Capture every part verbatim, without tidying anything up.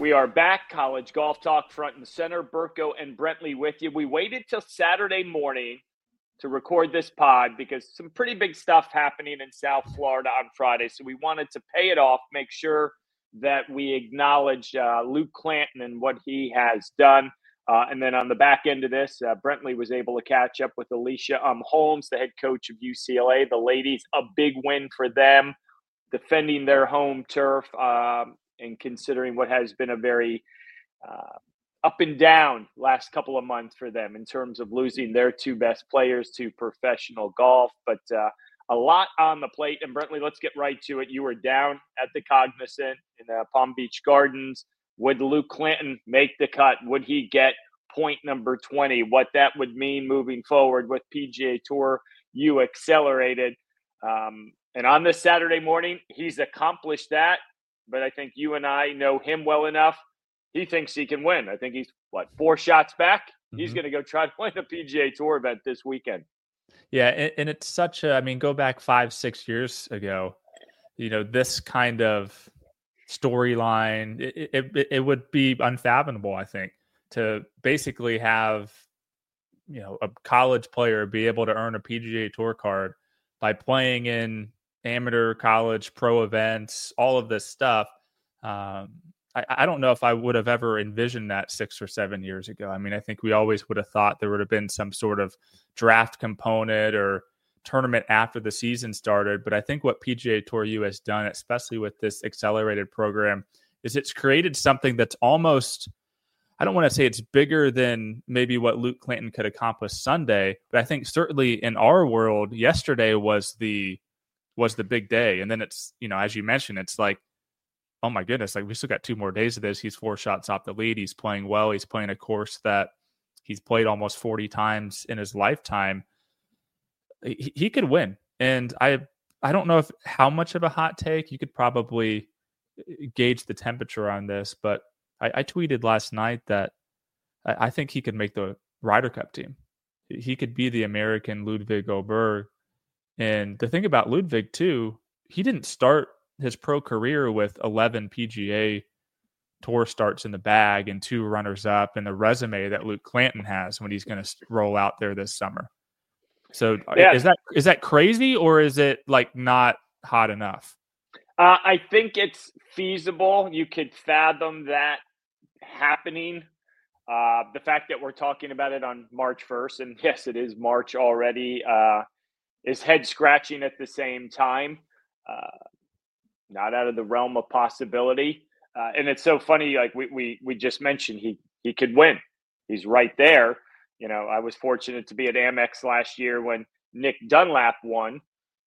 We are back, College Golf Talk front and center. Burko and Brentley with you. We waited till Saturday morning to record this pod because some pretty big stuff happening in South Florida on Friday. So we wanted to pay it off, make sure that we acknowledge uh, Luke Clanton and what he has done. Uh, and then on the back end of this, uh, Brentley was able to catch up with Alicia um, Holmes, the head coach of U C L A. The ladies, a big win for them, defending their home turf. Um, and considering what has been a very uh, up and down last couple of months for them in terms of losing their two best players to professional golf. But uh, a lot on the plate. And Brentley, let's get right to it. You were down at the Cognizant in uh, Palm Beach Gardens. Would Luke Clanton make the cut? Would he get point number twenty? What that would mean moving forward with P G A Tour U Accelerated. Um, and on this Saturday morning, he's accomplished that. But I think you and I know him well enough. He thinks he can win. I think he's, what, four shots back? Mm-hmm. He's going to go try to win a P G A Tour event this weekend. Yeah, and, and it's such a, I mean, go back five, six years ago, you know, this kind of storyline, it, it, it would be unfathomable, I think, to basically have, you know, a college player be able to earn a P G A Tour card by playing in amateur, college, pro events, all of this stuff. Um, I, I don't know if I would have ever envisioned that six or seven years ago. I mean, I think we always would have thought there would have been some sort of draft component or tournament after the season started. But I think what P G A Tour U has done, especially with this accelerated program, is it's created something that's almost, I don't want to say it's bigger than maybe what Luke Clanton could accomplish Sunday, but I think certainly in our world, yesterday was the was the big day. And then it's, you know, as you mentioned, it's like, oh my goodness, like we still got two more days of this. He's four shots off the lead. He's playing well. He's playing a course that he's played almost forty times in his lifetime. He, he could win. And I, I don't know if how much of a hot take. You could probably gauge the temperature on this, but I, I tweeted last night that I, I think he could make the Ryder Cup team. He could be the American Ludwig Oberg. And the thing about Ludwig, too, he didn't start his pro career with eleven P G A Tour starts in the bag and two runners-up and the resume that Luke Clanton has when he's going to roll out there this summer. So yeah. is that is that crazy, or is it like not hot enough? Uh, I think it's feasible. You could fathom that happening. Uh, the fact that we're talking about it on March first, and yes, it is March already, uh, is head scratching at the same time. Uh, not out of the realm of possibility. Uh, and it's so funny. Like we, we, we just mentioned, he, he could win. He's right there. You know, I was fortunate to be at Amex last year when Nick Dunlap won,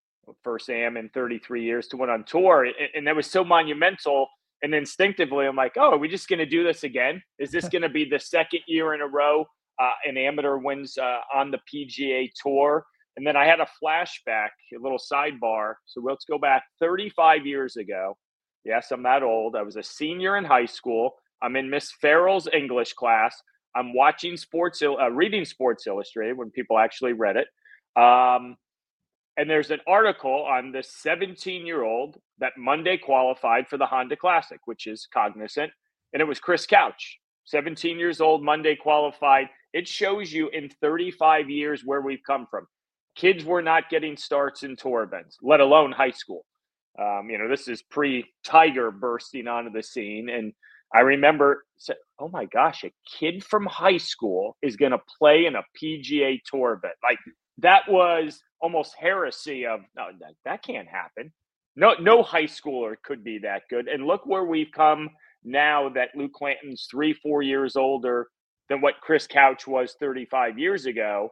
first A M in thirty-three years to win on tour. And, and that was so monumental. And instinctively, I'm like, oh, are we just going to do this again? Is this going to be the second year in a row uh, an amateur wins uh, on the P G A Tour? And then I had a flashback, a little sidebar. So let's go back thirty-five years ago. Yes, I'm that old. I was a senior in high school. I'm in Miss Farrell's English class. I'm watching Sports, uh, reading Sports Illustrated when people actually read it. Um, and there's an article on this seventeen-year-old that Monday qualified for the Honda Classic, which is Cognizant. And it was Chris Couch, seventeen years old, Monday qualified. It shows you in thirty-five years where we've come from. Kids were not getting starts in tour events, let alone high school. Um, you know, this is pre-Tiger bursting onto the scene. And I remember, oh my gosh, a kid from high school is going to play in a P G A Tour event. Like that was almost heresy of, no, that, that can't happen. No, no high schooler could be that good. And look where we've come now that Luke Clanton's three, four years older than what Chris Couch was thirty-five years ago.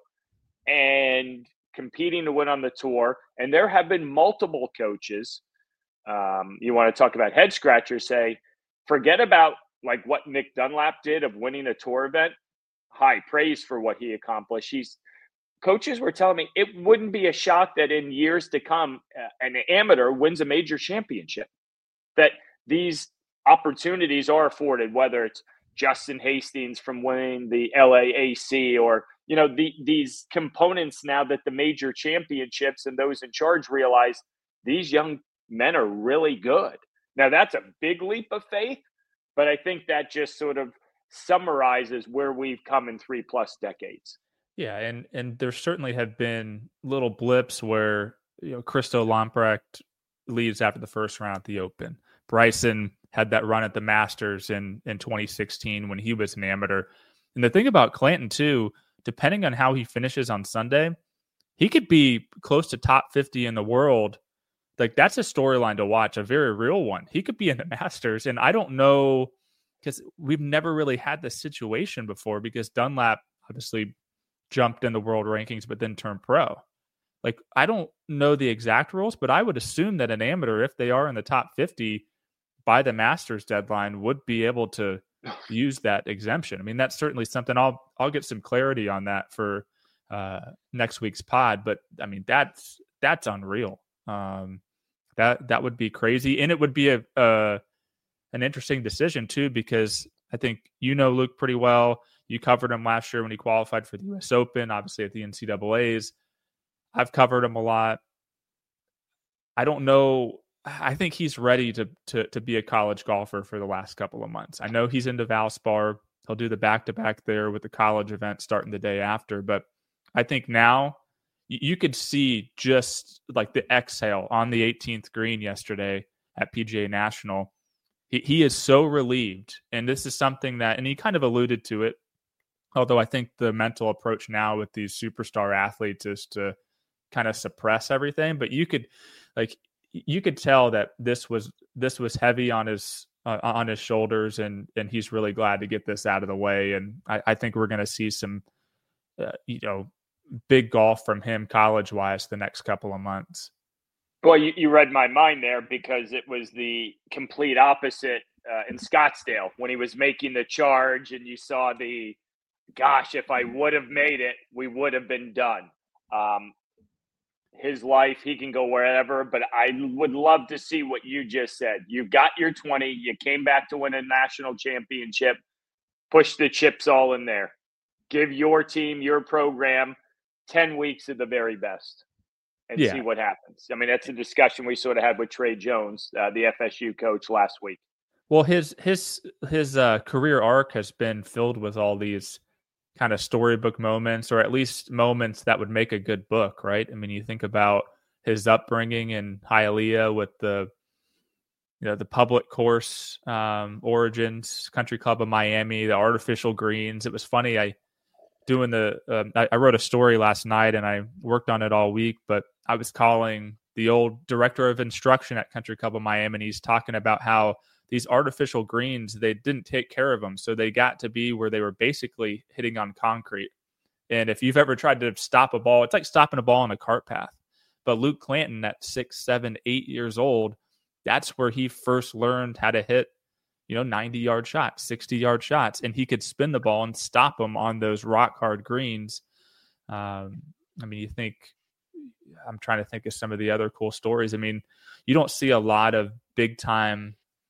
And competing to win on the tour. And there have been multiple coaches. Um, you want to talk about head scratchers, say, forget about like what Nick Dunlap did of winning a tour event. High praise for what he accomplished. He's coaches were telling me it wouldn't be a shock that in years to come, uh, an amateur wins a major championship, that these opportunities are afforded, whether it's Justin Hastings from winning the L A A C or, you know, the, these components now that the major championships and those in charge realize these young men are really good. Now, that's a big leap of faith, but I think that just sort of summarizes where we've come in three plus decades. Yeah, and and there certainly have been little blips where, you know, Christo Lamprecht leaves after the first round at the Open. Bryson had that run at the Masters in in twenty sixteen when he was an amateur. And the thing about Clanton too, depending on how he finishes on Sunday, he could be close to top fifty in the world. Like, that's a storyline to watch, a very real one. He could be in the Masters, and I don't know, because we've never really had this situation before, because Dunlap obviously jumped in the world rankings but then turned pro. Like, I don't know the exact rules, but I would assume that an amateur, if they are in the top fifty by the Masters deadline, would be able to use that exemption. I mean, that's certainly something I'll I'll get some clarity on that for uh, next week's pod. But I mean, that's that's unreal. Um, that that would be crazy, and it would be a, a an interesting decision too, because I think you know Luke pretty well. You covered him last year when he qualified for the U S Open, obviously at the N C double A's. I've covered him a lot. I don't know. I think he's ready to to to be a college golfer for the last couple of months. I know he's into Valspar. He'll do the back-to-back there with the college event starting the day after. But I think now you could see just like the exhale on the eighteenth green yesterday at P G A National. He, he is so relieved. And this is something that, and he kind of alluded to it, although I think the mental approach now with these superstar athletes is to kind of suppress everything. But you could, like, you could tell that this was this was heavy on his uh, on his shoulders, and and he's really glad to get this out of the way. And I, I think we're going to see some, uh, you know, big golf from him college wise the next couple of months. Well, you, you read my mind there, because it was the complete opposite uh, in Scottsdale when he was making the charge, and you saw the, gosh, if I would have made it, we would have been done. Um, his life, he can go wherever, but I would love to see what you just said. You got your twenty, you came back to win a national championship, push the chips all in there. Give your team, your program, ten weeks of the very best and yeah. see what happens. I mean, that's a discussion we sort of had with Trey Jones, uh, the F S U coach, last week. Well, his his his uh, career arc has been filled with all these kind of storybook moments, or at least moments that would make a good book, right? I mean, you think about his upbringing in Hialeah with the, you know, the public course um, origins, Country Club of Miami, the artificial greens. It was funny. I doing the, um, I, I wrote a story last night and I worked on it all week, but I was calling the old director of instruction at Country Club of Miami, and he's talking about how these artificial greens, they didn't take care of them. So they got to be where they were basically hitting on concrete. And if you've ever tried to stop a ball, it's like stopping a ball on a cart path. But Luke Clanton at six, seven, eight years old, that's where he first learned how to hit, you know, ninety yard shots, sixty yard shots. And he could spin the ball and stop them on those rock hard greens. Um, I mean, you think, I'm trying to think of some of the other cool stories. I mean, you don't see a lot of big time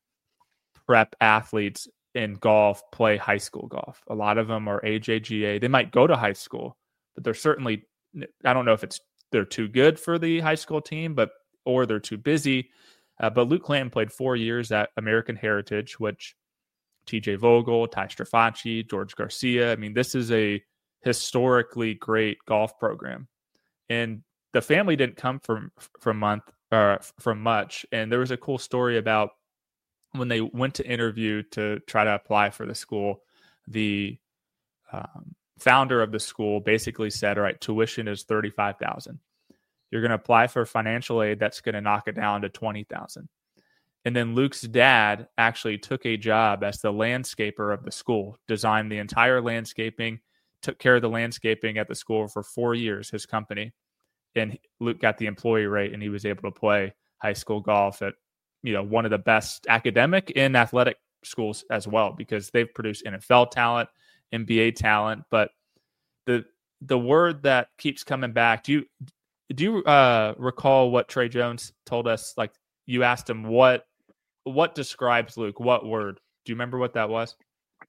prep athletes in golf play high school golf. A lot of them are A J G A. They might go to high school, but they're certainly, I don't know if it's they're too good for the high school team, but or they're too busy. Uh, but Luke Clanton played four years at American Heritage, which T J Vogel, Ty Strafacci, George Garcia. I mean, this is a historically great golf program, and the family didn't come from from month uh, from much. And there was a cool story about when they went to interview to try to apply for the school, the um, founder of the school basically said, all right, tuition is thirty-five thousand dollars. You're going to apply for financial aid. That's going to knock it down to twenty thousand dollars. And then Luke's dad actually took a job as the landscaper of the school, designed the entire landscaping, took care of the landscaping at the school for four years, his company. And Luke got the employee rate, and he was able to play high school golf at, you know, one of the best academic and athletic schools as well, because they've produced N F L talent, N B A talent. But the the word that keeps coming back, do you do you uh, recall what Trey Jones told us? Like, you asked him what what describes Luke, what word? Do you remember what that was?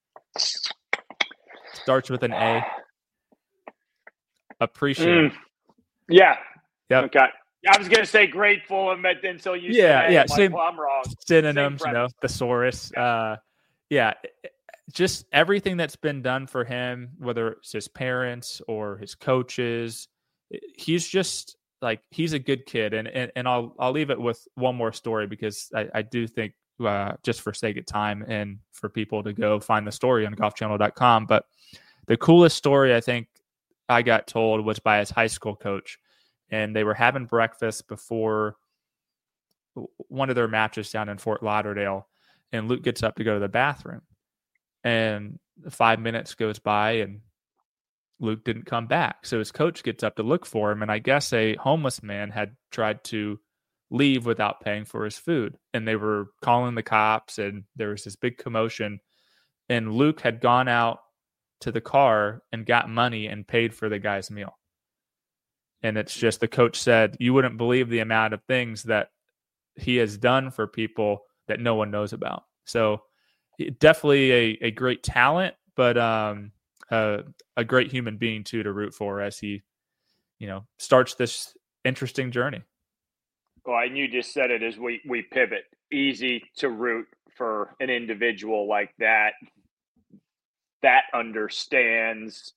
Starts with an A. Appreciate. Mm. Yeah. Yep. Okay. I was going to say grateful, and then so you yeah, said, yeah, like, same, well, I'm wrong. Synonyms, you know, thesaurus. Yeah. Uh, yeah, just everything that's been done for him, whether it's his parents or his coaches, he's just like, he's a good kid. And and, and I'll I'll leave it with one more story, because I, I do think uh, just for sake of time and for people to go find the story on golf channel dot com. But the coolest story I think I got told was by his high school coach, and they were having breakfast before one of their matches down in Fort Lauderdale, and Luke gets up to go to the bathroom, and five minutes goes by and Luke didn't come back. So his coach gets up to look for him, and I guess a homeless man had tried to leave without paying for his food, and they were calling the cops, and there was this big commotion, and Luke had gone out to the car and got money and paid for the guy's meal. And it's just, the coach said, you wouldn't believe the amount of things that he has done for people that no one knows about. So definitely a, a great talent, but um, uh, a great human being too to root for as he, you know, starts this interesting journey. Well, and you just said it as we, we pivot. Easy to root for an individual like that, that understands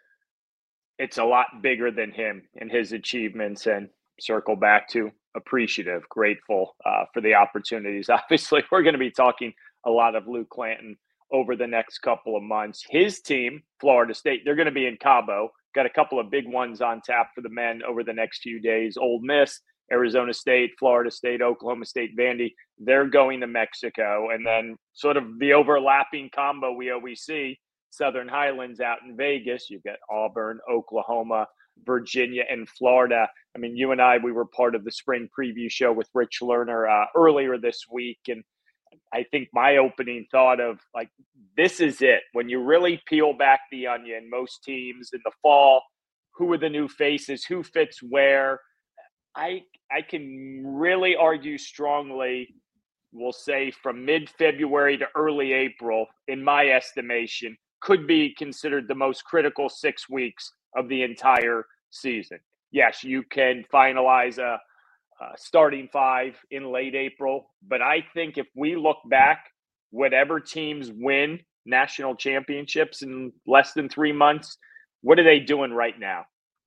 it's a lot bigger than him and his achievements, and circle back to appreciative, grateful uh, for the opportunities. Obviously, we're going to be talking a lot of Luke Clanton over the next couple of months. His team, Florida State, they're going to be in Cabo. Got a couple of big ones on tap for the men over the next few days. Ole Miss, Arizona State, Florida State, Oklahoma State, Vandy, they're going to Mexico. And then sort of the overlapping combo we always see, Southern Highlands out in Vegas. You've got Auburn, Oklahoma, Virginia, and Florida. I mean, you and I, we were part of the spring preview show with Rich Lerner uh, earlier this week. And I think my opening thought of, like, this is it. When you really peel back the onion, most teams in the fall, who are the new faces, who fits where? I I can really argue strongly, we'll say from mid-February to early April, in my estimation, could be considered the most critical six weeks of the entire season. Yes, you can finalize a, a starting five in late April, but I think if we look back, whatever teams win national championships in less than three months, what are they doing right now?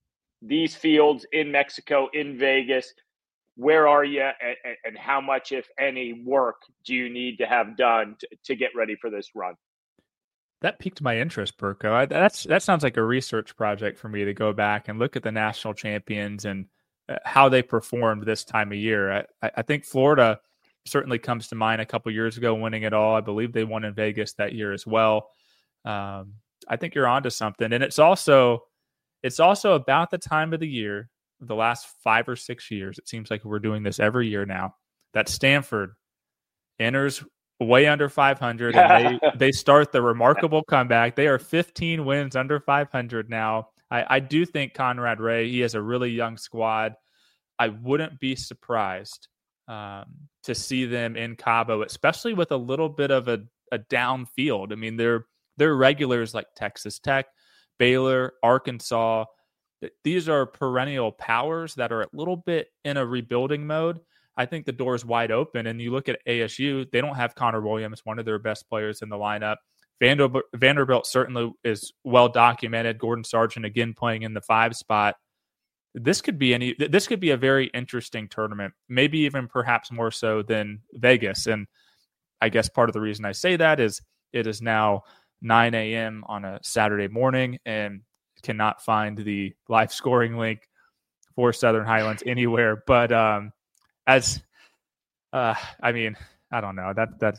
These fields in Mexico, in Vegas, where are you, and, and how much, if any, work do you need to have done to, to get ready for this run? That piqued my interest, Burko. I, that's that sounds like a research project for me to go back and look at the national champions and uh, how they performed this time of year. I, I think Florida certainly comes to mind a couple years ago, winning it all. I believe they won in Vegas that year as well. Um, I think you're onto something, and it's also it's also about the time of the year, the last five or six years. It seems like we're doing this every year now, that Stanford enters way under five hundred, and they, they start the remarkable comeback. They are fifteen wins under five hundred now. I, I do think Conrad Ray, he has a really young squad. I wouldn't be surprised um, to see them in Cabo, especially with a little bit of a, a down field. I mean, they're, they're regulars like Texas Tech, Baylor, Arkansas. These are perennial powers that are a little bit in a rebuilding mode. I think the door is wide open. And you look at A S U, they don't have Connor Williams, one of their best players in the lineup. Vanderbilt, Vanderbilt certainly is well documented. Gordon Sargent again playing in the five spot. This could be any. This could be a very interesting tournament, maybe even perhaps more so than Vegas. And I guess part of the reason I say that is it is now nine a.m. on a Saturday morning and cannot find the live scoring link for Southern Highlands anywhere. But um, as uh, I mean, I don't know that that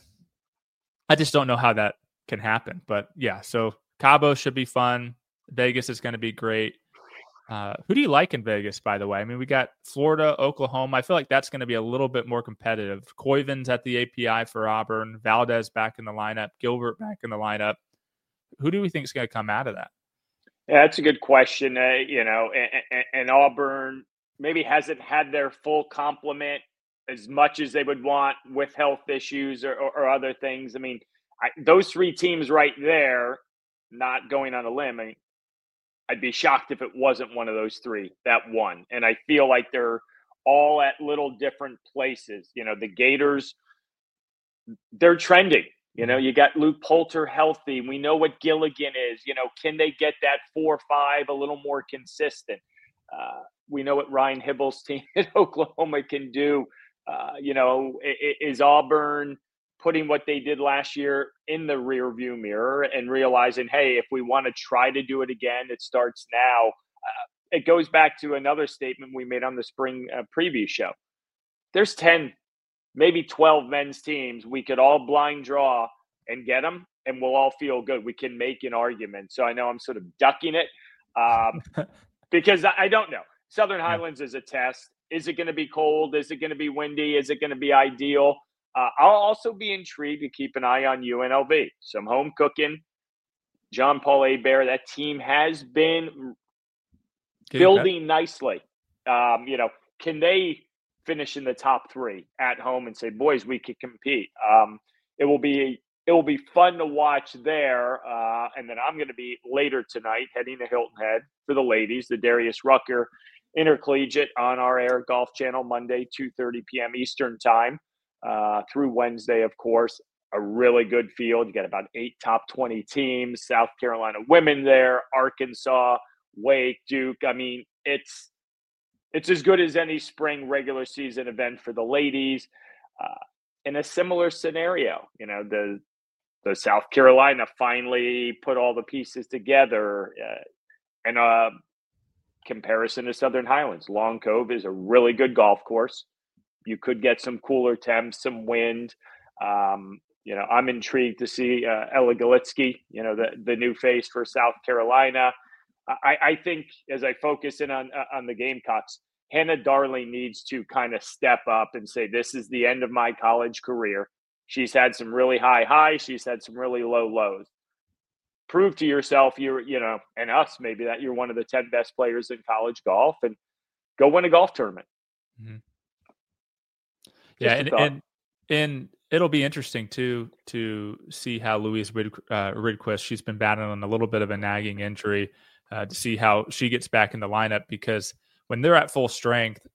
I just don't know how that can happen. But yeah, so Cabo should be fun. Vegas is going to be great. Uh, who do you like in Vegas, by the way? I mean, we got Florida, Oklahoma. I feel like that's going to be a little bit more competitive. Coyvin's at the A P I for Auburn. Valdez back in the lineup. Gilbert back in the lineup. Who do we think is going to come out of that? Yeah, that's a good question. Uh, you know, and, and, and Auburn maybe hasn't had their full complement as much as they would want with health issues or, or, or other things. I mean, I, those three teams right there, not going on a limb, I mean, I'd be shocked if it wasn't one of those three that won. And I feel like they're all at little different places. You know, the Gators, they're trending. You know, you got Luke Poulter healthy. We know what Gilligan is. You know, can they get that four or five a little more consistent? Uh, we know what Ryan Hibble's team at Oklahoma can do. Uh, you know, is Auburn putting what they did last year in the rearview mirror and realizing, hey, if we want to try to do it again, it starts now. Uh, it goes back to another statement we made on the spring uh, preview show. There's ten, maybe twelve men's teams. We could all blind draw and get them, and we'll all feel good. We can make an argument. So I know I'm sort of ducking it um, because I don't know. Southern Highlands is a test. Is it going to be cold? Is it going to be windy? Is it going to be ideal? Uh, I'll also be intrigued to keep an eye on U N L V. Some home cooking. John Paul Hebert, that team has been Getting building cut. nicely. Um, you know, can they finish in the top three at home and say, boys, we could compete? Um, it will be it will be fun to watch there. Uh, and then I'm going to be later tonight heading to Hilton Head for the ladies, the Darius Rucker Intercollegiate on our Air Golf Channel Monday, two thirty p.m. Eastern time uh, through Wednesday, of course. A really good field. You got about eight top twenty teams. South Carolina women there, Arkansas, Wake, Duke. I mean, it's it's as good as any spring regular season event for the ladies. Uh, in a similar scenario, you know, the the South Carolina finally put all the pieces together. Uh, and uh, comparison to Southern Highlands, Long Cove is a really good golf course. You could get some cooler temps, some wind. Um, you know, I'm intrigued to see uh, Ella Galitsky, you know, the, the new face for South Carolina. I, I think as I focus in on uh, on the Gamecocks, Hannah Darling needs to kind of step up and say, this is the end of my college career. She's had some really high highs. She's had some really low lows. Prove to yourself, you're, you know, and us maybe, that you're one of the ten best players in college golf, and go win a golf tournament. Mm-hmm. Yeah, and, and and it'll be interesting too to see how Louise Rid, uh, Ridquist, she's been battling a little bit of a nagging injury, uh, to see how she gets back in the lineup, because when they're at full strength,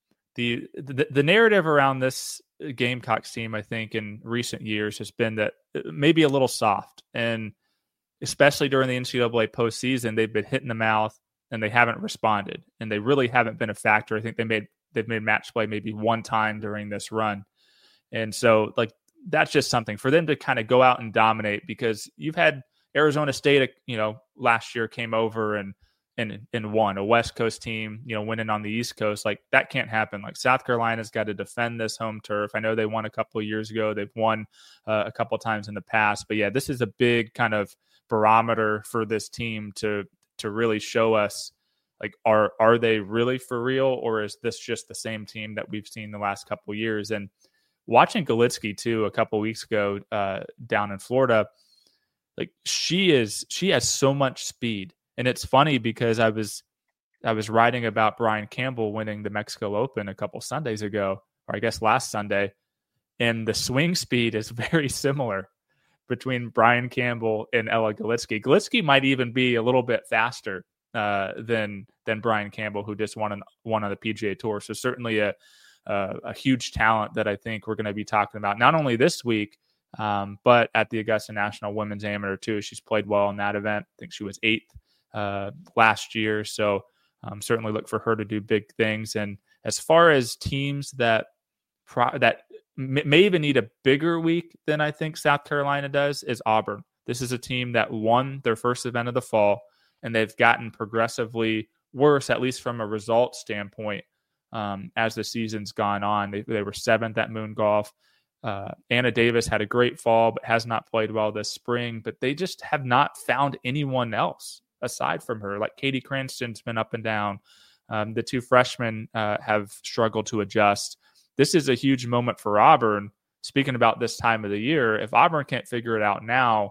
the the, the narrative around this Gamecocks team, I think, in recent years has been that maybe a little soft, and especially during the N C double A postseason, they've been hit in the mouth and they haven't responded, and they really haven't been a factor. I think they made they've made match play maybe one time during this run, and so like that's just something for them to kind of go out and dominate, because you've had Arizona State, you know, last year came over and and and won, a West Coast team, you know, winning on the East Coast. Like that can't happen. Like South Carolina's got to defend this home turf. I know they won a couple of years ago. They've won uh, a couple of times in the past, but yeah, this is a big kind of barometer for this team to to really show us, like, are are they really for real, or is this just the same team that we've seen the last couple of years? And watching Galitsky too a couple of weeks ago uh, down in Florida, like she is she has so much speed. And it's funny because I was I was writing about Brian Campbell winning the Mexico Open a couple Sundays ago, or I guess last Sunday, and the swing speed is very similar between Brian Campbell and Ella Galitsky. Galitsky might even be a little bit faster uh, than than Brian Campbell, who just won on, won on the P G A Tour. So certainly a a, a huge talent that I think we're going to be talking about not only this week, um, but at the Augusta National Women's Amateur too. She's played well in that event. I think she was eighth uh, last year. So um, certainly look for her to do big things. And as far as teams that pro- that may even need a bigger week than I think South Carolina does, is Auburn. This is a team that won their first event of the fall, and they've gotten progressively worse, at least from a result standpoint, um, as the season's gone on. They, they were seventh at Moon Golf. Uh, Anna Davis had a great fall, but has not played well this spring. But they just have not found anyone else aside from her. Like Katie Cranston's been up and down. Um, the two freshmen uh, have struggled to adjust. This is a huge moment for Auburn. Speaking about this time of the year, if Auburn can't figure it out now,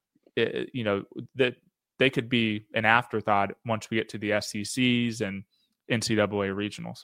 it, you know, that they could be an afterthought once we get to the S E Cs and N C double A regionals.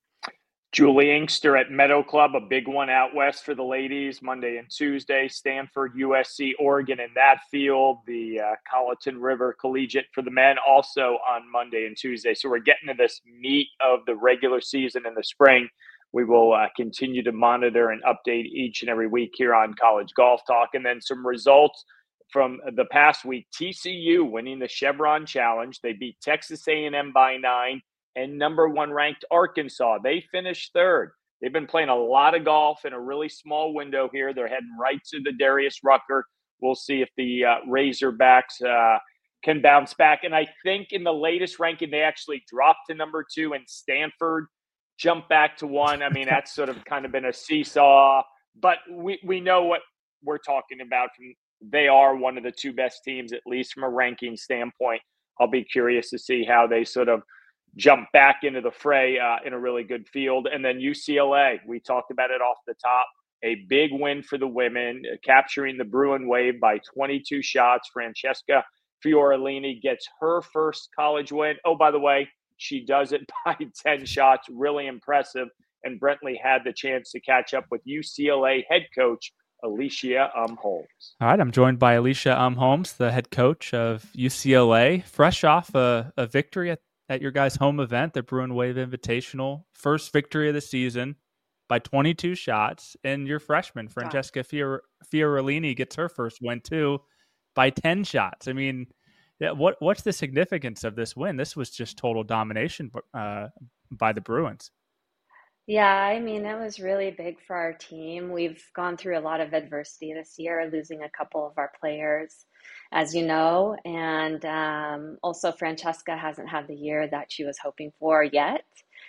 Julie Inkster at Meadow Club, a big one out west for the ladies, Monday and Tuesday. Stanford, U S C, Oregon in that field. The uh, Colleton River Collegiate for the men also on Monday and Tuesday. So we're getting to this meat of the regular season in the spring. we will uh, continue to monitor and update each and every week here on College Golf Talk. And then some results from the past week: T C U winning the Chevron Challenge. They beat Texas A and M by nine, and number one ranked Arkansas. They finished third. They've been playing a lot of golf in a really small window here. They're heading right to the Darius Rucker. We'll see if the uh, Razorbacks uh, can bounce back. And I think in the latest ranking, they actually dropped to number two, and Stanford jumped back to one. I mean, that's sort of kind of been a seesaw, but we, we know what we're talking about. From They are one of the two best teams, at least from a ranking standpoint. I'll be curious to see how they sort of jump back into the fray uh, in a really good field. And then U C L A, we talked about it off the top. A big win for the women, uh, capturing the Bruin wave by twenty-two shots. Francesca Fiorellini gets her first college win. Oh, by the way, she does it by ten shots. Really impressive. And Brentley had the chance to catch up with U C L A head coach Alicia Um Holmes. All right, I'm joined by Alicia Um Holmes, the head coach of U C L A, fresh off a, a victory at, at your guys' home event, the Bruin Wave Invitational. First victory of the season by twenty-two shots. And your freshman, Francesca Fior- Fiorellini, gets her first win, too, by ten shots. I mean, yeah, what what's the significance of this win? This was just total domination uh, by the Bruins. Yeah, I mean, it was really big for our team. We've gone through a lot of adversity this year, losing a couple of our players, as you know. And um, also, Francesca hasn't had the year that she was hoping for yet.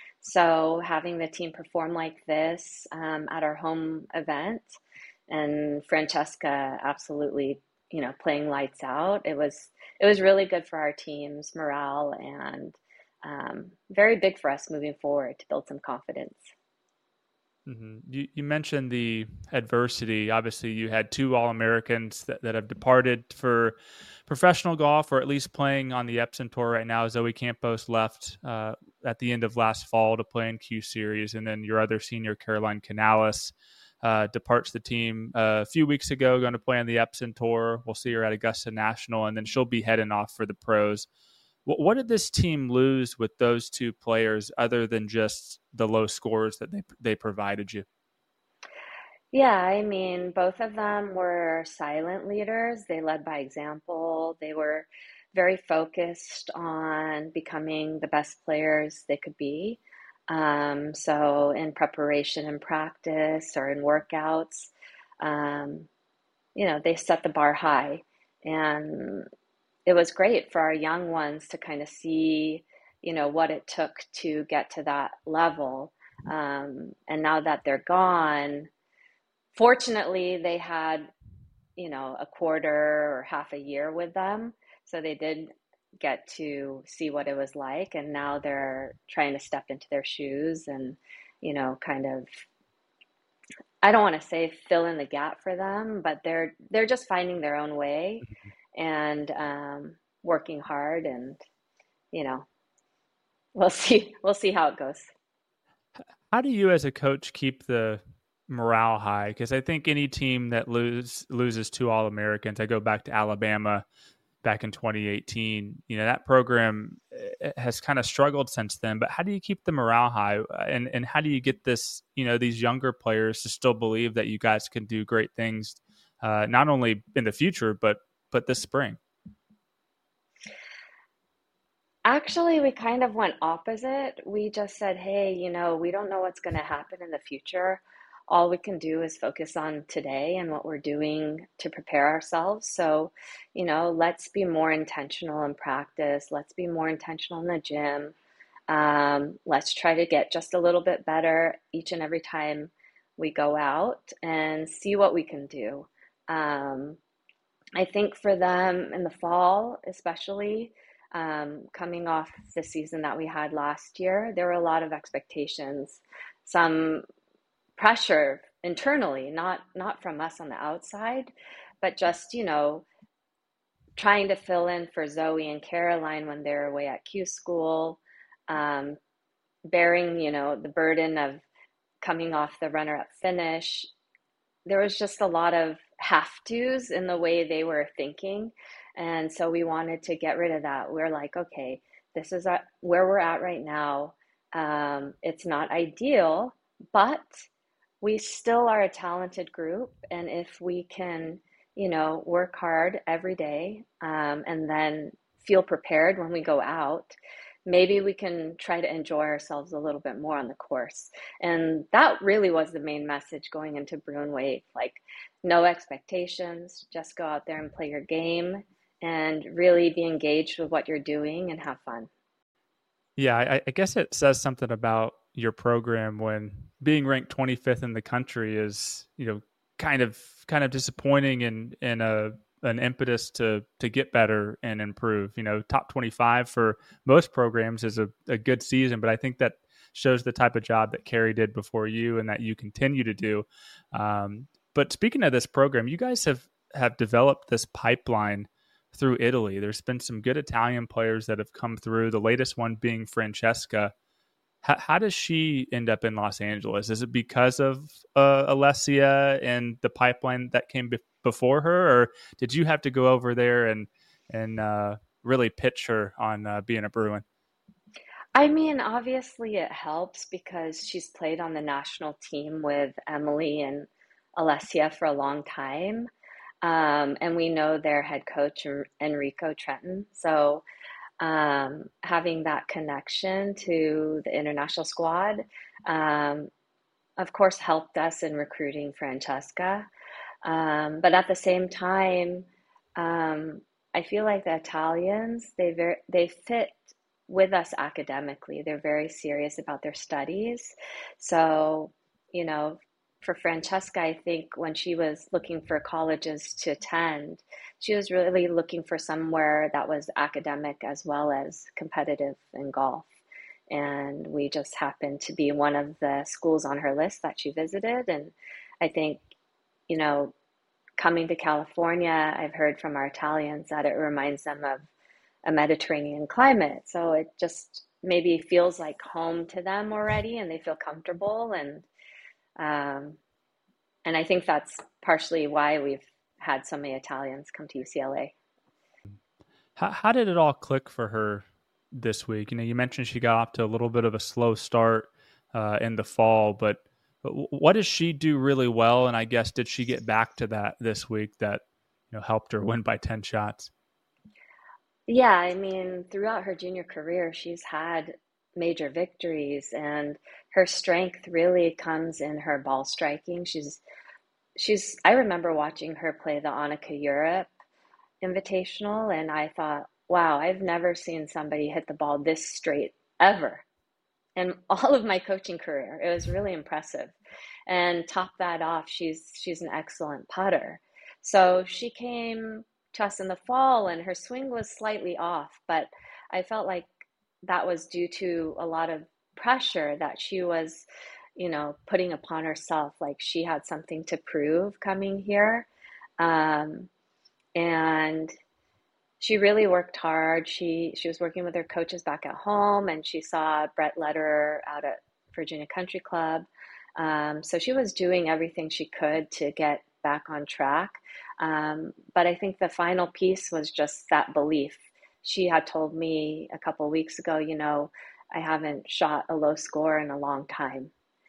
So having the team perform like this um, at our home event, and Francesca absolutely, you know, playing lights out, it was it was really good for our team's morale, and um, very big for us moving forward to build some confidence. Mm-hmm. You, you mentioned the adversity. Obviously, you had two All-Americans that, that have departed for professional golf, or at least playing on the Epson Tour right now. Zoe Campos left uh, at the end of last fall to play in Q Series, and then your other senior, Caroline Canales, uh, departs the team uh, a few weeks ago, going to play on the Epson Tour. We'll see her at Augusta National, and then she'll be heading off for the pros. What did this team lose with those two players, other than just the low scores that they they provided you? Yeah, I mean, both of them were silent leaders. They led by example. They were very focused on becoming the best players they could be. Um, so in preparation and practice or in workouts, um, you know, they set the bar high. And it was great for our young ones to kind of see, you know, what it took to get to that level. Um, and now that they're gone, fortunately, they had, you know, a quarter or half a year with them. So they did get to see what it was like. And now they're trying to step into their shoes and, you know, kind of, I don't want to say fill in the gap for them, but they're they're just finding their own way and um, working hard. And, you know, we'll see we'll see how it goes. How do you as a coach keep the morale high? Because I think any team that lose loses two All-Americans, I go back to Alabama back in twenty eighteen, you know, that program has kind of struggled since then. But how do you keep the morale high? And and how do you get this, you know, these younger players to still believe that you guys can do great things, uh, not only in the future, but but this spring? Actually, we kind of went opposite. We just said, hey, you know, we don't know what's going to happen in the future. All we can do is focus on today and what we're doing to prepare ourselves. So, you know, let's be more intentional in practice. Let's be more intentional in the gym. Um, let's try to get just a little bit better each and every time we go out and see what we can do. Um, I think for them in the fall, especially, um, coming off the season that we had last year, there were a lot of expectations, some pressure internally, not not from us on the outside, but just, you know, trying to fill in for Zoe and Caroline when they're away at Q school, um, bearing, you know, the burden of coming off the runner-up finish. There was just a lot of have-tos in the way they were thinking. And so we wanted to get rid of that. We're like, okay, this is where we're at right now. Um, it's not ideal, but we still are a talented group. And if we can, you know, work hard every day, um, and then feel prepared when we go out, maybe we can try to enjoy ourselves a little bit more on the course. And that really was the main message going into Bruin Wave, like no expectations, just go out there and play your game and really be engaged with what you're doing and have fun. Yeah, I, I guess it says something about your program when being ranked twenty-fifth in the country is, you know, kind of kind of disappointing and and a an impetus to to get better and improve. You know, top twenty-five for most programs is a, a good season, but I think that shows the type of job that Carrie did before you and that you continue to do. Um, but speaking of this program, you guys have have developed this pipeline through Italy. There's been some good Italian players that have come through, the latest one being Francesca. How, how does she end up in Los Angeles? Is it because of uh, Alessia and the pipeline that came be- before her, or did you have to go over there and and uh, really pitch her on uh, being a Bruin? I mean, obviously it helps because she's played on the national team with Emily and Alessia for a long time. Um, and we know their head coach, Enrico Trenton. So um, having that connection to the international squad, um, of course, helped us in recruiting Francesca. Um, but at the same time, um, I feel like the Italians, they very they fit with us academically. They're very serious about their studies. So, you know, for Francesca, I think when she was looking for colleges to attend, she was really looking for somewhere that was academic as well as competitive in golf. And we just happened to be one of the schools on her list that she visited. And I think, you know, coming to California, I've heard from our Italians that it reminds them of a Mediterranean climate. So it just maybe feels like home to them already and they feel comfortable. And um, and I think that's partially why we've had so many Italians come to U C L A. How, how did it all click for her this week? You know, you mentioned she got off to a little bit of a slow start uh, in the fall, but, but what does she do really well? And I guess did she get back to that this week that, you know, helped her win by ten shots? Yeah, I mean, throughout her junior career, she's had major victories, and her strength really comes in her ball striking. She's she's I remember watching her play the Annika Europe Invitational, and I thought, wow, I've never seen somebody hit the ball this straight ever in all of my coaching career. It was really impressive. And top that off, she's she's an excellent putter. So she came to us in the fall and her swing was slightly off, but I felt like that was due to a lot of pressure that she was, you know, putting upon herself. Like she had something to prove coming here. Um, and she really worked hard. She she was working with her coaches back at home, and she saw Brett Lederer out at Virginia Country Club. Um, so she was doing everything she could to get back on track. Um, but I think the final piece was just that belief. She had told me a couple of weeks ago, you know, I haven't shot a low score in a long time.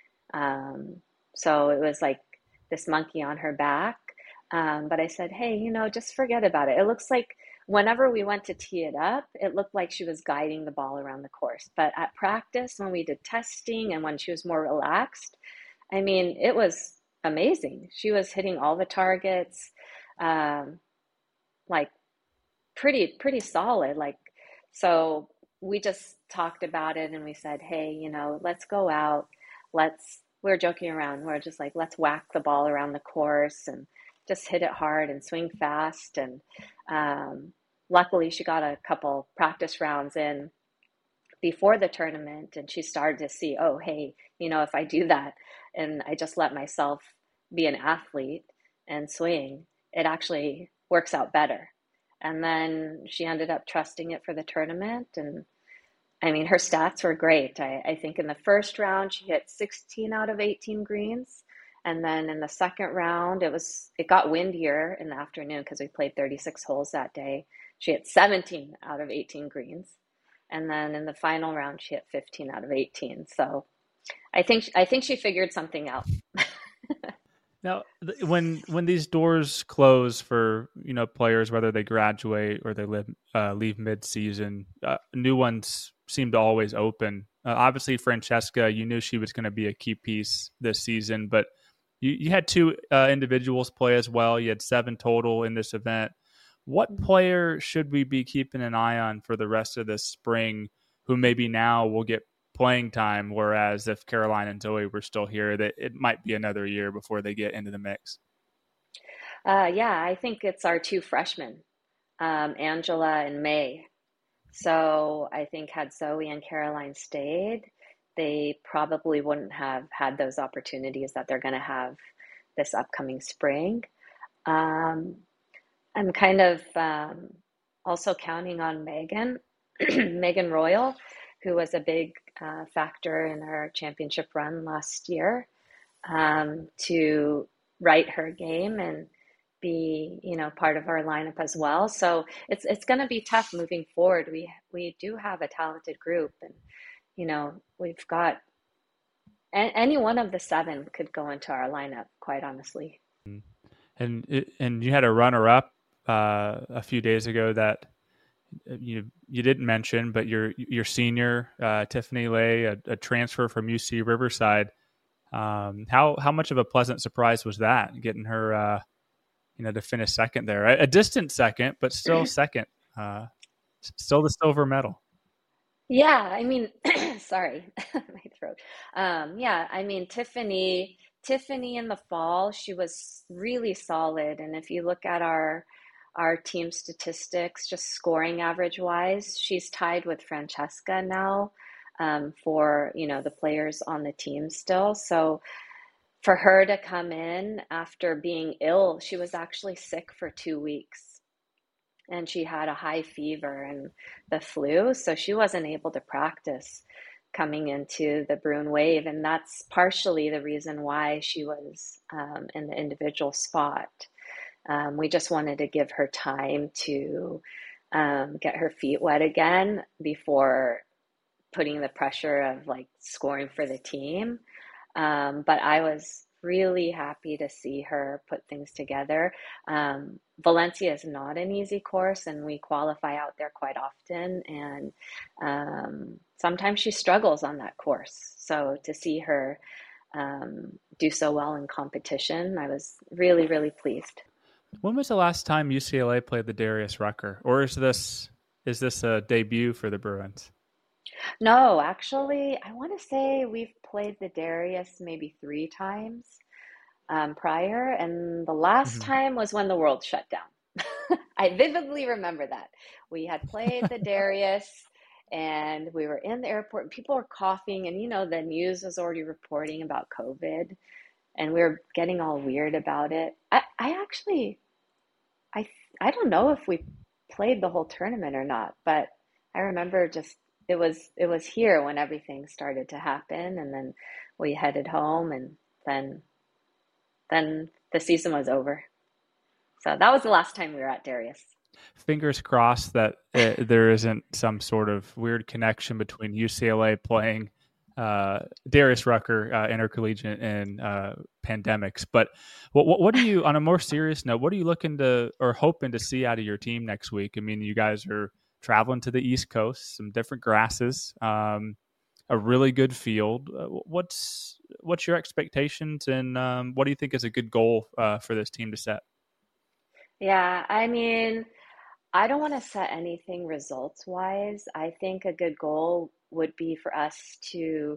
Um, so it was like this monkey on her back. Um, but I said, hey, you know, just forget about it. It looks like whenever we went to tee it up, it looked like she was guiding the ball around the course. But at practice, when we did testing and when she was more relaxed, I mean, it was amazing. She was hitting all the targets, um, like pretty, pretty solid. Like, so we just talked about it and we said, hey, you know, let's go out. Let's, we we're joking around. We're just like, let's whack the ball around the course and just hit it hard and swing fast. And um, luckily, she got a couple practice rounds in before the tournament, and she started to see, oh, hey, you know, if I do that and I just let myself be an athlete and swing, it actually works out better. And then she ended up trusting it for the tournament. And I mean, her stats were great. I, I think in the first round, she hit sixteen out of eighteen greens. And then in the second round, it was it got windier in the afternoon because we played thirty-six holes that day. She hit seventeen out of eighteen greens. And then in the final round, she hit fifteen out of eighteen. So I think I think she figured something out. Now, th- when when these doors close for you know players, whether they graduate or they live, uh, leave mid-season, uh, new ones seem to always open. Uh, obviously, Francesca, you knew she was going to be a key piece this season, but you, you had two uh, individuals play as well. You had seven total in this event. What player should we be keeping an eye on for the rest of this spring, who maybe now will get playing time, whereas if Caroline and Zoe were still here, that it might be another year before they get into the mix? Uh, yeah, I think it's our two freshmen, um, Angela and May. So I think had Zoe and Caroline stayed, they probably wouldn't have had those opportunities that they're going to have this upcoming spring. Um, I'm kind of um, also counting on Megan, Megan Royal, who was a big uh, factor in our championship run last year, um, to write her game and be, you know, part of our lineup as well. So it's it's going to be tough moving forward. We we do have a talented group, and you know, we've got any one of the seven could go into our lineup, quite honestly. And it- and you had a runner up uh, a few days ago that you you didn't mention, but your your senior uh, Tiffany Lay, a, a transfer from U C Riverside. Um, how how much of a pleasant surprise was that, getting her uh, you know to finish second there, a, a distant second, but still second, uh, still the silver medal. Yeah, I mean, sorry, my throat. Um, yeah, I mean, Tiffany, Tiffany in the fall, she was really solid. And if you look at our our team statistics, just scoring average wise, she's tied with Francesca now, um, for, you know, the players on the team still. So for her to come in after being ill, she was actually sick for two weeks and she had a high fever and the flu, so she wasn't able to practice coming into the Bruin Wave, and that's partially the reason why she was um, in the individual spot. Um, we just wanted to give her time to um, get her feet wet again before putting the pressure of like scoring for the team. Um, but I was really happy to see her put things together. Um, Valencia is not an easy course, and we qualify out there quite often. And um, sometimes she struggles on that course. So to see her um, do so well in competition, I was really, really pleased. When was the last time U C L A played the Darius Rucker, or is this is this a debut for the Bruins? No, actually, I want to say we've played the Darius maybe three times um, prior, and the last Mm-hmm. time was when the world shut down. I vividly remember that. We had played the Darius and we were in the airport and people were coughing, and you know, the news was already reporting about COVID and we were getting all weird about it. I, I actually, I, I don't know if we played the whole tournament or not, but I remember just it was it was here when everything started to happen, and then we headed home, and then then the season was over. So that was the last time we were at Darius. Fingers crossed that uh, there isn't some sort of weird connection between U C L A playing uh, Darius Rucker uh, intercollegiate and uh, pandemics. But what, what, what do you, on a more serious note, what are you looking to or hoping to see out of your team next week? I mean, you guys are traveling to the East Coast, some different grasses, um, a really good field. Uh, what's what's your expectations, and um, what do you think is a good goal uh, for this team to set? Yeah, I mean, I don't want to set anything results wise. I think a good goal would be for us to,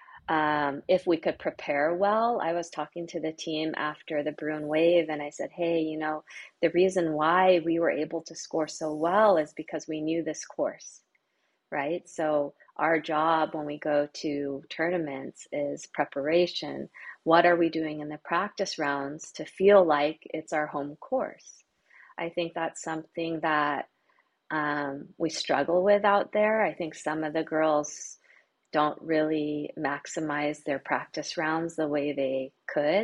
um, if we could prepare well. I was talking to the team after the Bruin Wave and I said, hey, you know, the reason why we were able to score so well is because we knew this course, right? So our job when we go to tournaments is preparation. What are we doing in the practice rounds to feel like it's our home course? I think that's something that um, we struggle with out there. I think some of the girls don't really maximize their practice rounds the way they could.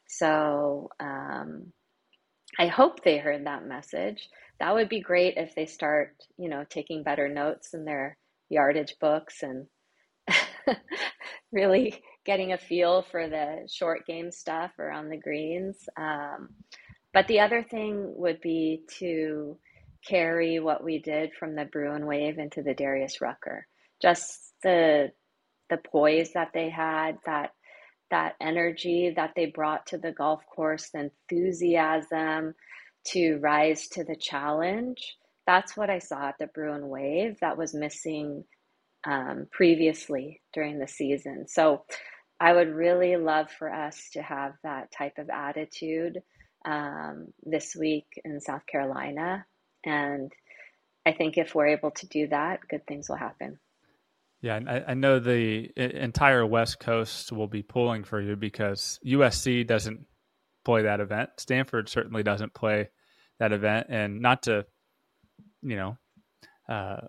So um, I hope they heard that message. That would be great if they start, you know, taking better notes in their yardage books and really getting a feel for the short game stuff around the greens. Um, but the other thing would be to carry what we did from the Bruin Wave into the Darius Rucker. Just the the poise that they had, that that energy that they brought to the golf course, the enthusiasm to rise to the challenge. That's what I saw at the Bruin Wave that was missing um, previously during the season. So I would really love for us to have that type of attitude um, this week in South Carolina. And I think if we're able to do that, good things will happen. Yeah, I, I know the entire West Coast will be pulling for you because U S C doesn't play that event. Stanford certainly doesn't play that event. And not to, you know, uh,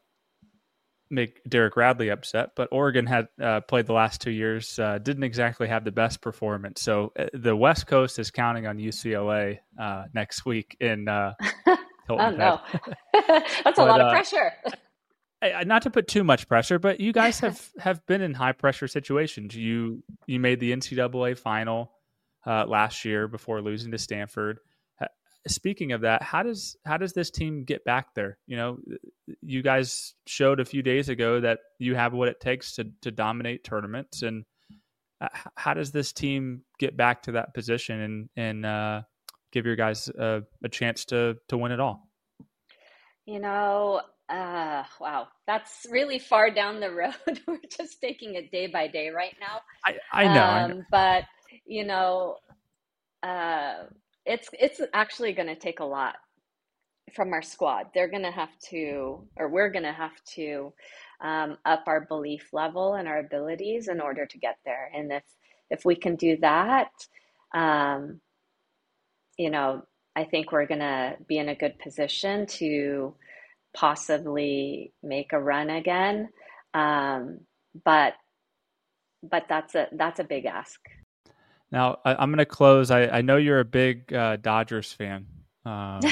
make Derek Radley upset, but Oregon had uh, played the last two years, uh, didn't exactly have the best performance. So uh, the West Coast is counting on U C L A uh, next week in uh, Hilton Oh, no. That's but, a lot of uh, pressure. I, not to put too much pressure, but you guys have, have been in high pressure situations. You you made the N C double A final uh, last year before losing to Stanford. Uh, speaking of that, how does how does this team get back there? You know, you guys showed a few days ago that you have what it takes to to dominate tournaments, and uh, how does this team get back to that position and and uh, give your guys a, a chance to to win it all? You know, uh, wow, that's really far down the road. We're just taking it day by day right now. I, I know, I know. Um, but you know, uh, it's it's actually going to take a lot from our squad. They're going to have to, or we're going to have to, um, up our belief level and our abilities in order to get there. And if if we can do that, um, you know, I think we're going to be in a good position to possibly make a run again. Um, but but that's a that's a big ask. Now I, I'm going to close. I, I know you're a big uh, Dodgers fan. Um,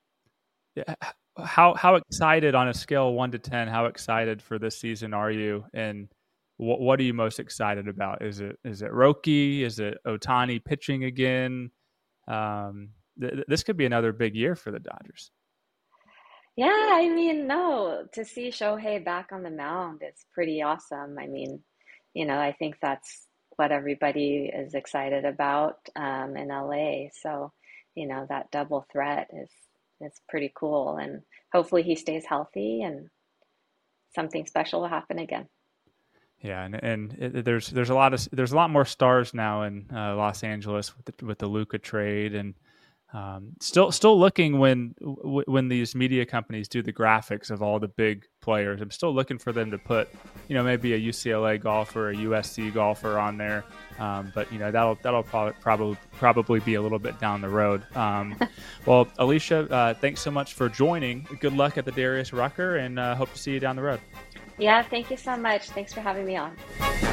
how how excited on a scale of one to ten? How excited for this season are you? And what what are you most excited about? Is it is it Roki? Is it Ohtani pitching again? Um, th- this could be another big year for the Dodgers. Yeah, I mean, no, to see Shohei back on the mound is pretty awesome. I mean, you know, I think that's what everybody is excited about um, in L A. So, you know, that double threat is is pretty cool, and hopefully he stays healthy and something special will happen again. Yeah, and and it, there's there's a lot of there's a lot more stars now in uh, Los Angeles with the, with the Luka trade, and um, still still looking when w- when these media companies do the graphics of all the big players. I'm still looking for them to put, you know, maybe a U C L A golfer, a U S C golfer on there, um, but you know that'll that'll probably probably probably be a little bit down the road. Um, well, Alicia, uh, thanks so much for joining. Good luck at the Darius Rucker, and uh, hope to see you down the road. Yeah, thank you so much. Thanks for having me on.